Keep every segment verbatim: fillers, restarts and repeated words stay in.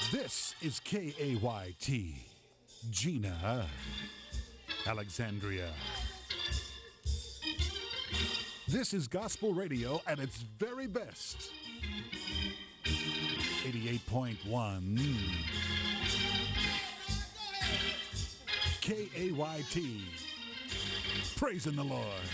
This is K A Y T, Gina, Alexandria. This is gospel radio at its very best. eighty-eight point one K A Y T. Praising the Lord.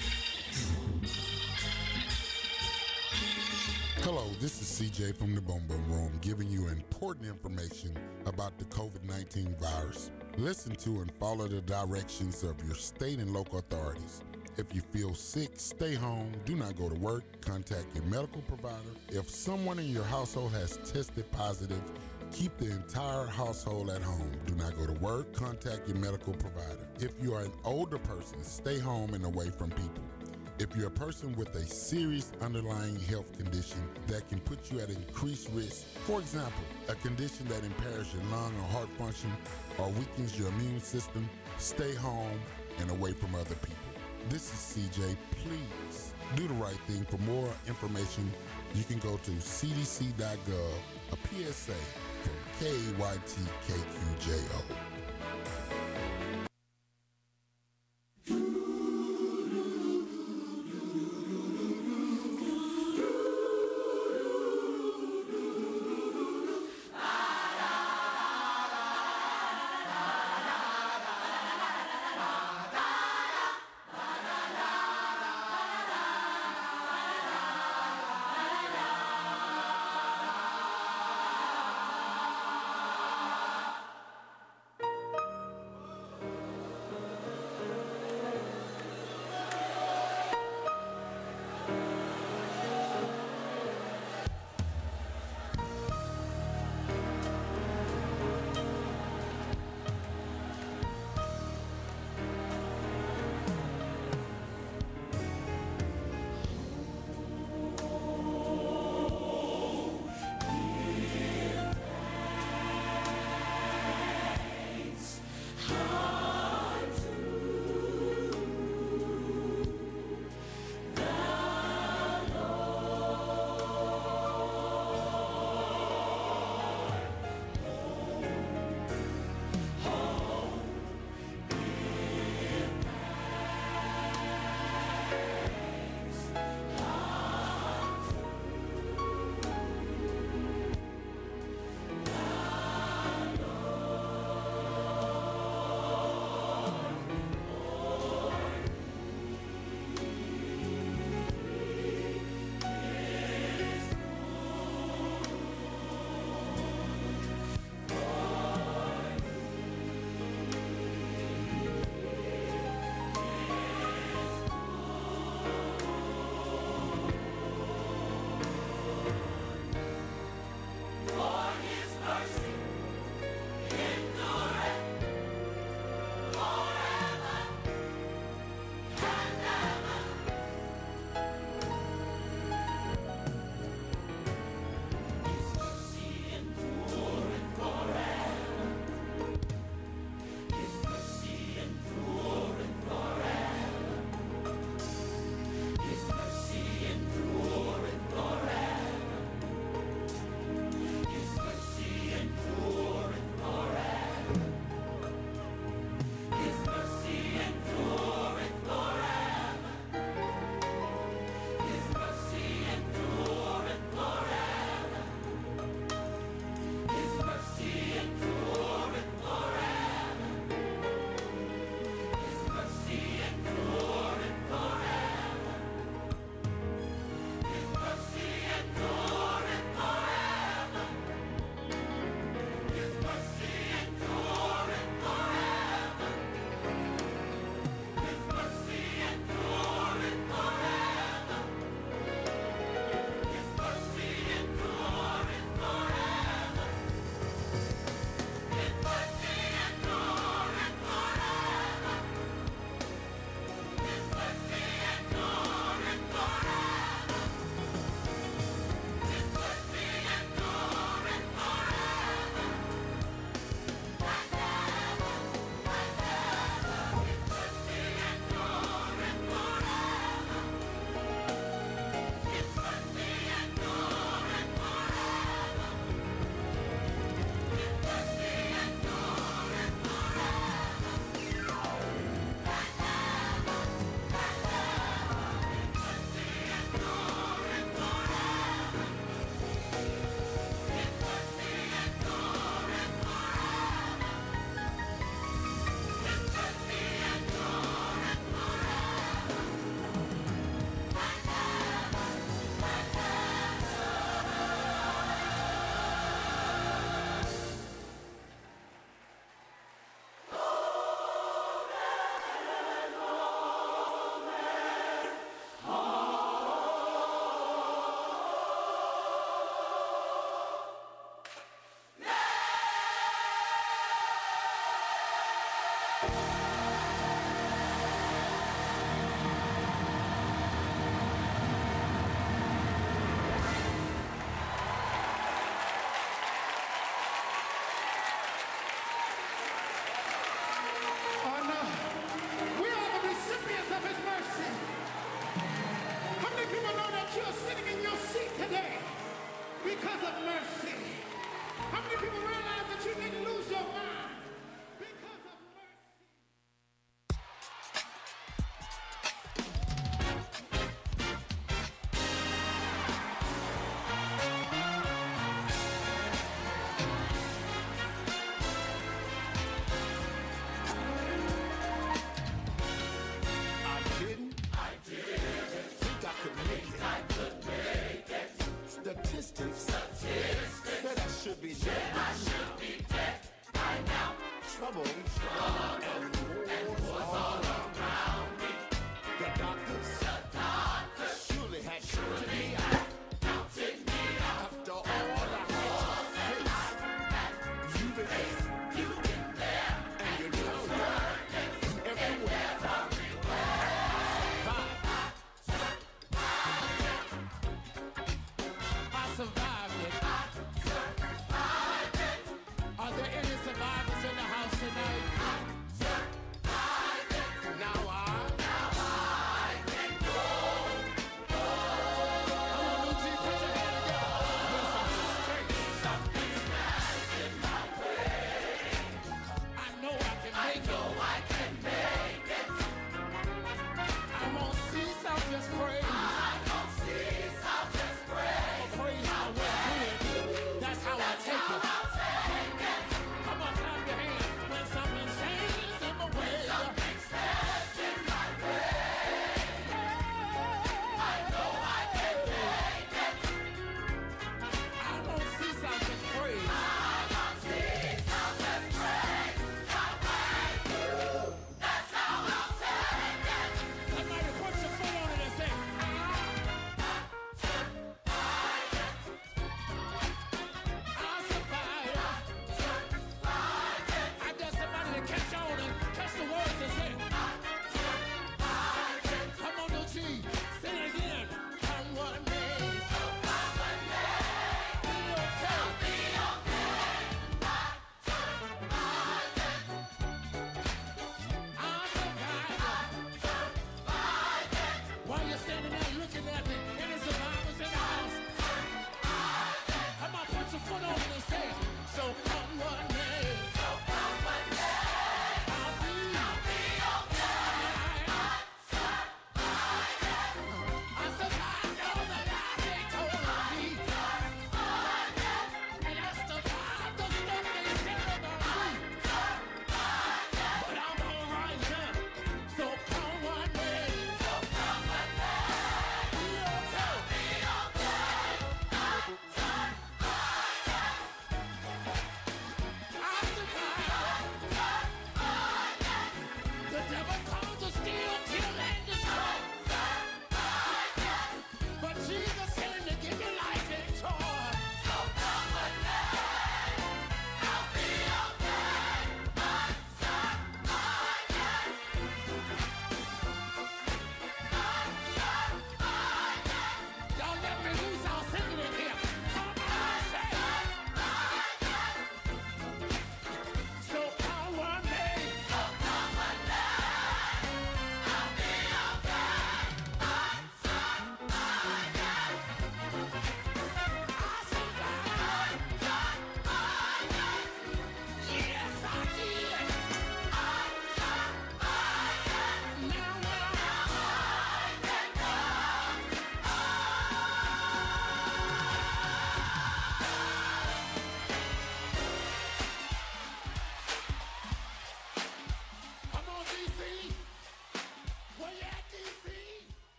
Hello, this is C J from the Boom Boom Room giving you important information about the COVID nineteen virus. Listen to and follow the directions of your state and local authorities. If you feel sick, stay home, do not go to work, contact your medical provider. If someone in your household has tested positive, keep the entire household at home. Do not go to work, contact your medical provider. If you are an older person, stay home and away from people. If you're a person with a serious underlying health condition that can put you at increased risk, for example, a condition that impairs your lung or heart function or weakens your immune system, stay home and away from other people. This is C J. Please do the right thing. For more information, you can go to c d c dot gov, a P S A from K A Y T K Q J O.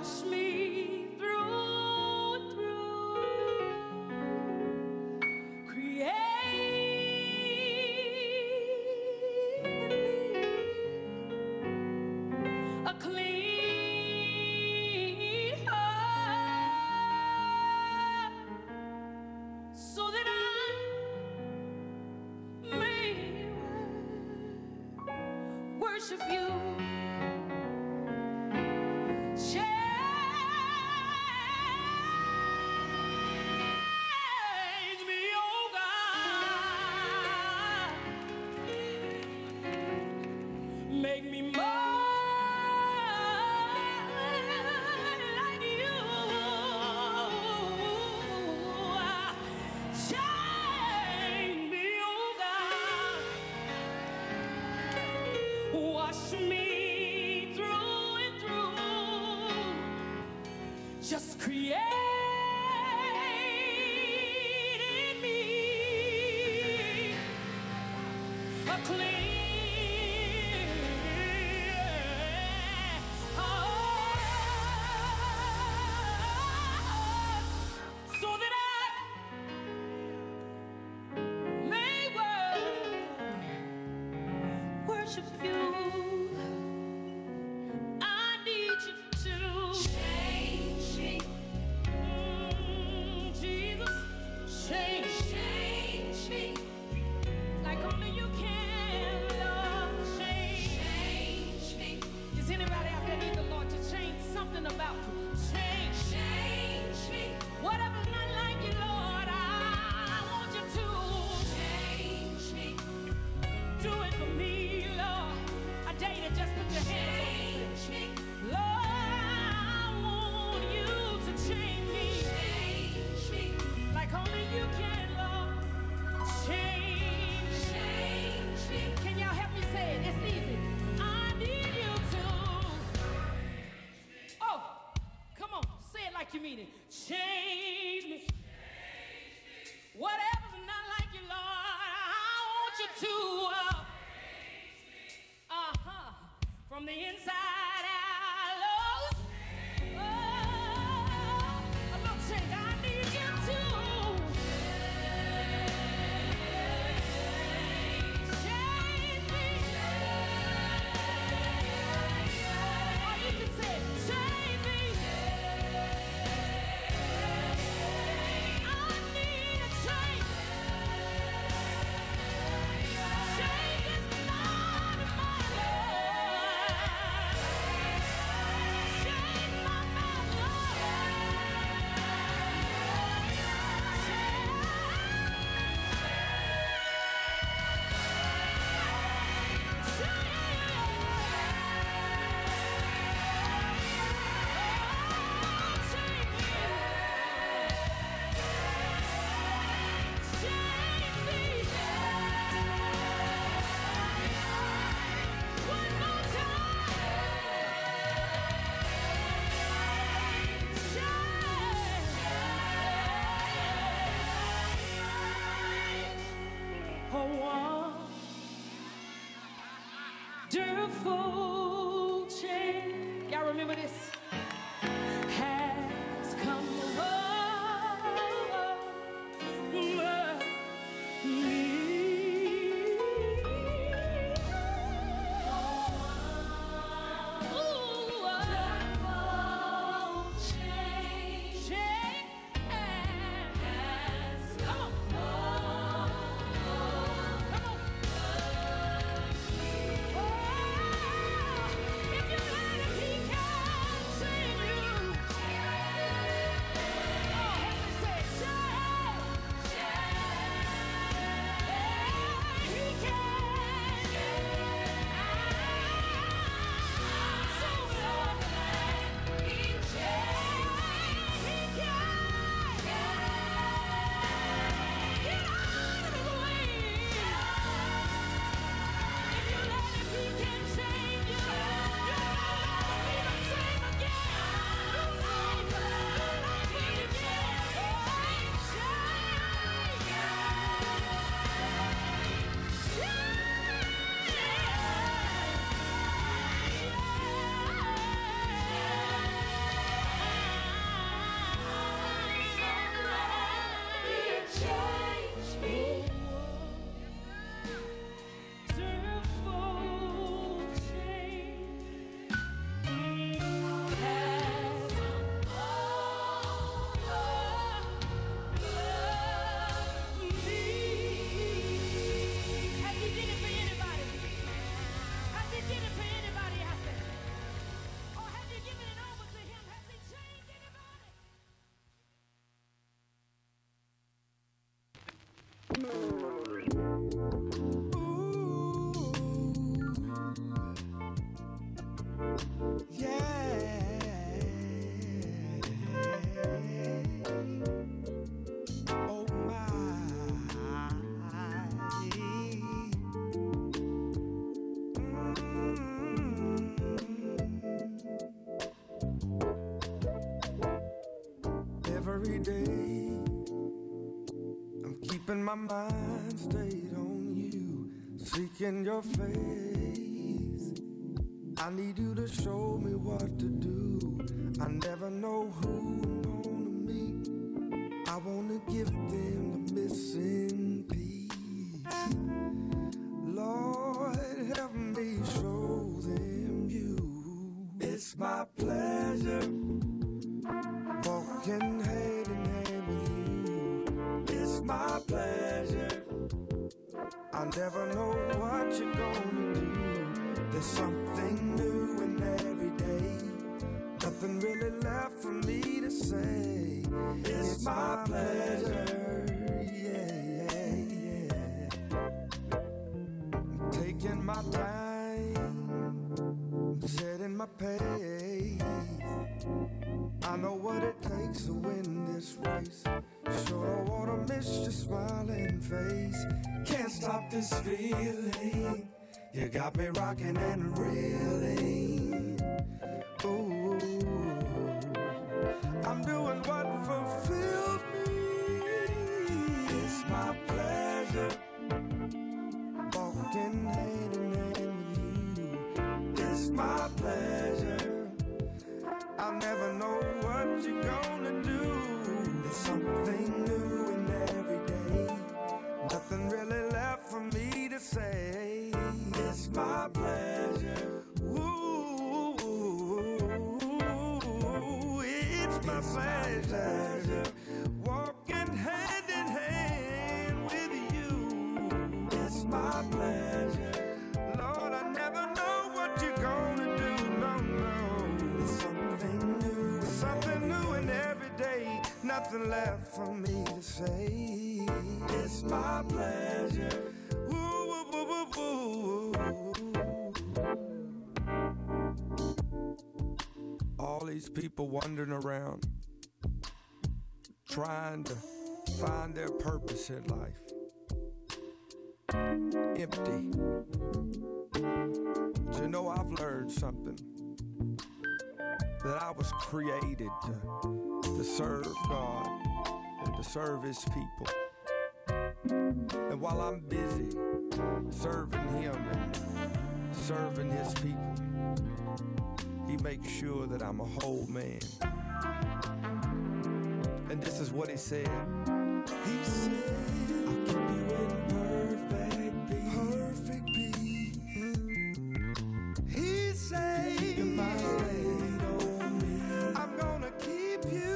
Wash me through and through. Create in me a clean heart, so that I may worship you. Change me, oh God. Make me more like you. Change me, oh God. Wash me through and through. Just create in me a clean heart, so that I may wor- worship you. I need you to change me. Mm, Jesus, change, change me like only you can, Lord. Change, change me. Is anybody out there need the Lord to change something about you? Change, change me. Whatever's not like you, Lord, I want you to change me. Do it for me, Lord. I dare you to just put your hands on me. Lord, I want you to change me. Change me like only you can, Lord. Change, change me. Can y'all help me say it? It's easy. I need you to. Oh, come on, say it like you mean it. Change me. Whatever's not like you, Lord, I want you to. Uh, uh-huh. From the inside out, Lord. Oh, a little change. I need you to. Change me. Or you can say, change me. I need a change. Change is not in my life. Change my mind, wonderful change. Y'all remember this? Has come over me. Ooh, wonderful change. Change has come over. Come on. If you let it, he can keeping my mind stayed on you, seeking your face. I need you to show me what to do. I never know who I'm gonna meet. I wanna give them the missing piece. Lord, help me show them you. It's my pleasure walking hand in hand with you. It's my pleasure. I never know what you're gonna do. There's something new in every day. Nothing really left for me to say. It's, it's my pleasure. Yeah, yeah, yeah. I'm taking my time, setting my pace. I know what it takes to win this race. Sure don't wanna miss your smiling face. Can't stop this feeling. You got me rocking and reeling. Ooh, I'm doing what fulfills me. It's my pleasure walking hand in hand with you. It's my pleasure. I'll never know what you're gonna do. There's something new in every day. Nothing really left for me to say. It's my pleasure. Ooh, it's my pleasure. Walking hand in hand with you. It's my pleasure. Lord, I never know what you're gonna do. No, no. There's something new, something new in every day. Nothing left for me to say. It's my pleasure. Ooh, ooh, ooh, ooh, ooh. All these people wandering around, trying to find their purpose in life. Empty. But you know, I've learned something. That I was created to, to serve God and to serve His people. And while I'm busy serving Him and serving His people, He makes sure that I'm a whole man. And this is what He said. He said, I'll keep you in perfect peace. Perfect peace. He said, keep my stayed on me. I'm gonna keep you.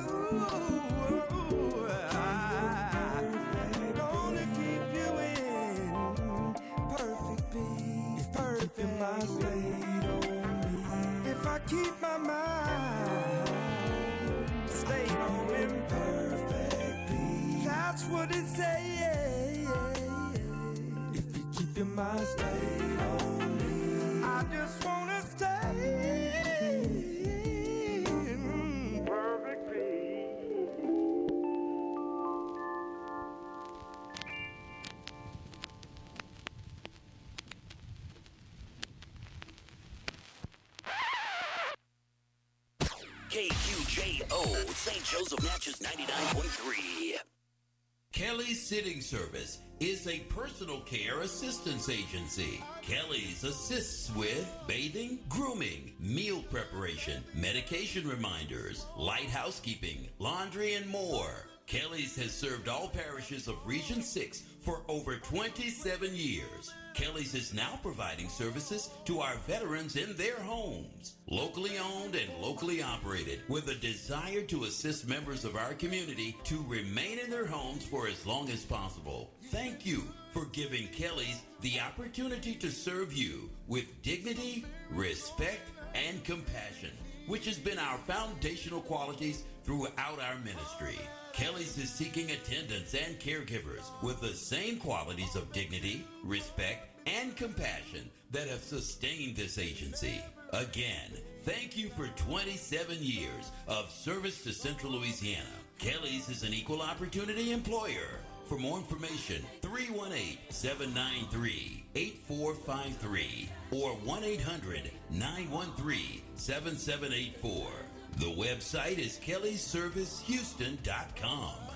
I'm gonna keep you in perfect peace. Perfect my stayed on me. If I keep my mind stayed on in perfect peace, that's what it says. If you keep your mind stayed on me, I just wanna stay in perfect peace. K Q J O, Saint Joseph Natchez ninety-nine point three. Kelly's Sitting Service is a personal care assistance agency. Kelly's assists with bathing, grooming, meal preparation, medication reminders, light housekeeping, laundry, and more. Kelly's has served all parishes of Region six for over twenty-seven years. Kelly's is now providing services to our veterans in their homes. Locally owned and locally operated, with a desire to assist members of our community to remain in their homes for as long as possible. Thank you for giving Kelly's the opportunity to serve you with dignity, respect, and compassion, which has been our foundational qualities throughout our ministry. Kelly's is seeking attendants and caregivers with the same qualities of dignity, respect, and compassion that have sustained this agency. Again, thank you for twenty-seven years of service to Central Louisiana. Kelly's is an equal opportunity employer. For more information, three one eight, seven nine three, eight four five three or one eight hundred, nine one three, seven seven eight four. The website is kellys service houston dot com.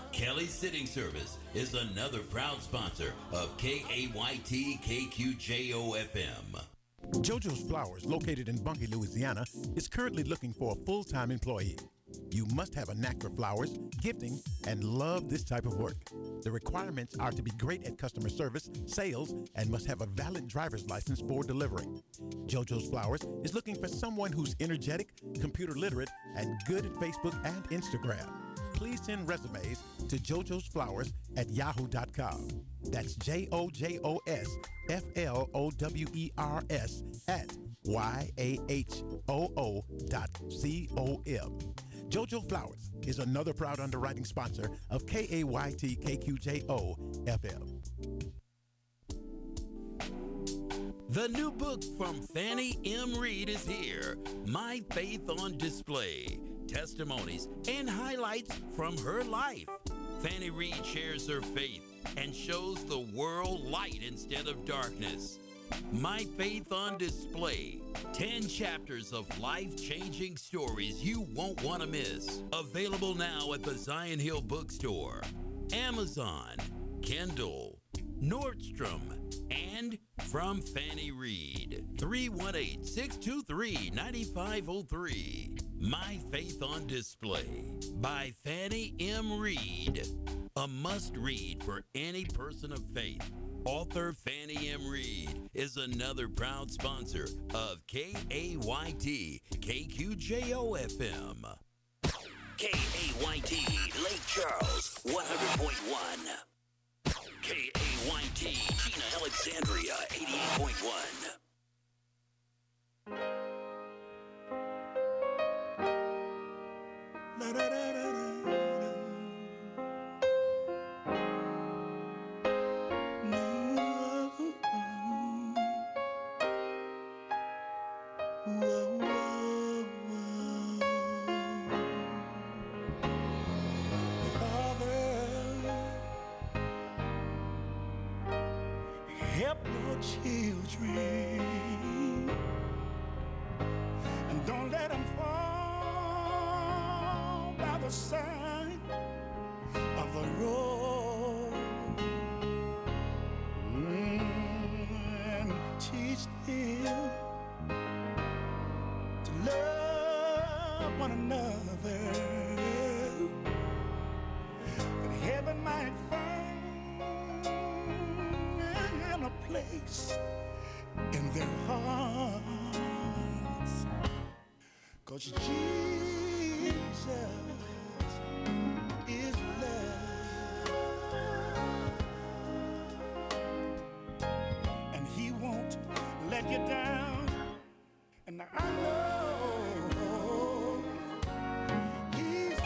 Kelly Sitting Service is another proud sponsor of K A Y T K Q J O F M. JoJo's Flowers, located in Bunkie, Louisiana, is currently looking for a full-time employee. You must have a knack for flowers, gifting, and love this type of work. The requirements are to be great at customer service, sales, and must have a valid driver's license for delivering. JoJo's Flowers is looking for someone who's energetic, computer literate, and good at Facebook and Instagram. Please send resumes to jojosflowers at yahoo dot com. That's J O J O S F L O W E R S at Y A H O O dot C O M. JoJo Flowers is another proud underwriting sponsor of K A Y T K Q J O F M. The new book from Fannie M. Reed is here, My Faith on Display. Testimonies and highlights from her life. Fannie Reed shares her faith and shows the world light instead of darkness. My Faith on Display. ten chapters of life-changing stories you won't want to miss. Available now at the Zion Hill Bookstore, Amazon, Kindle, Nordstrom, and from Fannie Reed. three one eight, six two three, nine five zero three. My Faith on Display by Fannie M. Reed. A must-read for any person of faith. Author Fannie M. Reed is another proud sponsor of K A Y T K Q J O F M. K A Y T Lake Charles, one hundred point one. K A Y T Gina Alexandria, eighty-eight point one. La, da, da, da, da, da. No. Whoa, whoa, whoa. Father, help your children and don't let them fall by the side of the road. Mm, and teach them to love one another, that heaven might find a place in their hearts. 'Cause Jesus is love, and He won't let you down. And I know He's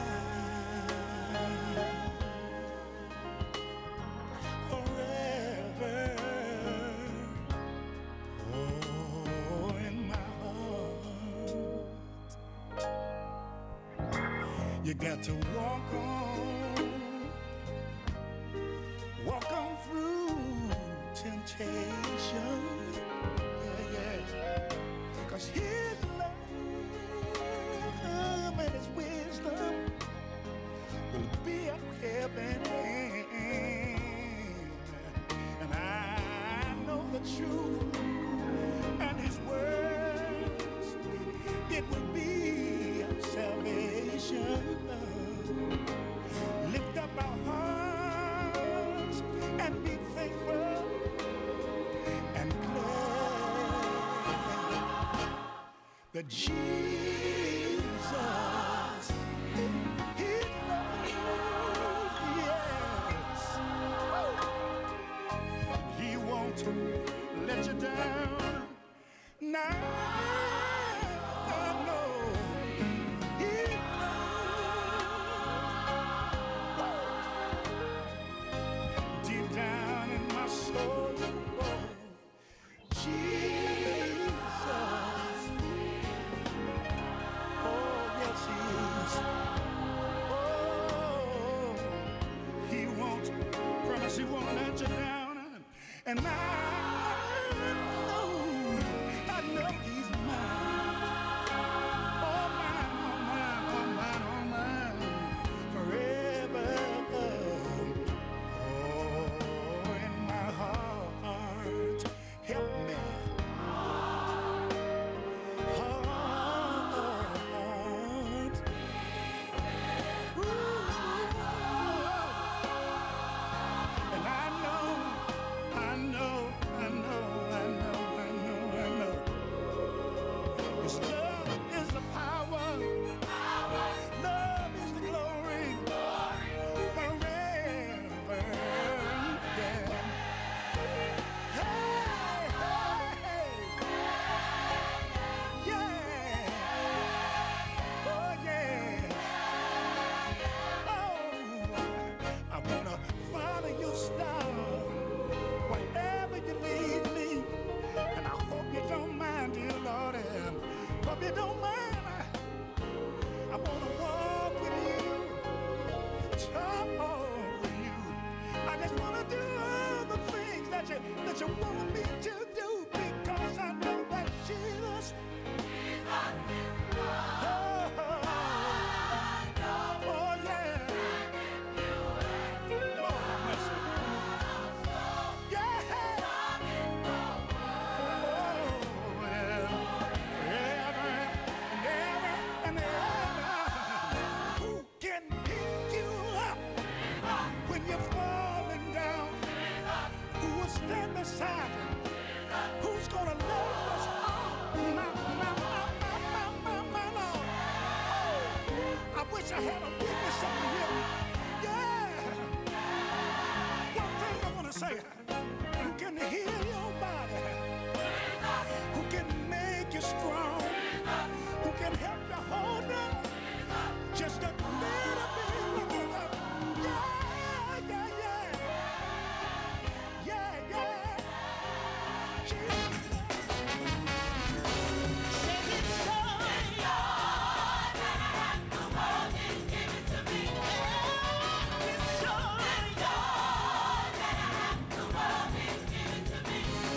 mine forever. Oh, in my heart, you got to walk on, walk on through temptation. Yeah, yeah. 'Cause His love and His wisdom will be a helping hand. And I know the truth and His words, it will be our salvation. Lift up our hearts and be thankful and glad that Jesus, His love, yes, He won't let you down. Now I know His love deep down in my soul. Jesus, oh yes He is. Oh, He won't promise He won't let you down. And I know, I know He's mine. Oh mine, oh mine, oh mine, oh mine, forever. Change.